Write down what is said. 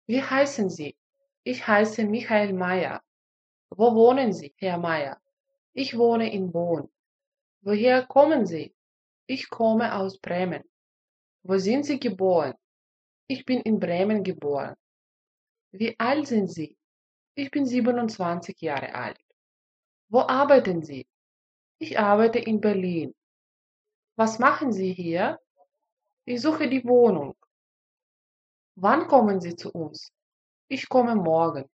Wie heißen Sie? Ich heiße Michael Mayer. Wo wohnen Sie, Herr Mayer? Ich wohne in Bonn. Woher kommen Sie? Ich komme aus Bremen. Wo sind Sie geboren? Ich bin in Bremen geboren. Wie alt sind Sie? Ich bin 27 Jahre alt. Wo arbeiten Sie? Ich arbeite in Berlin. Was machen Sie hier? Ich suche die Wohnung. Wann kommen Sie zu uns? Ich komme morgen.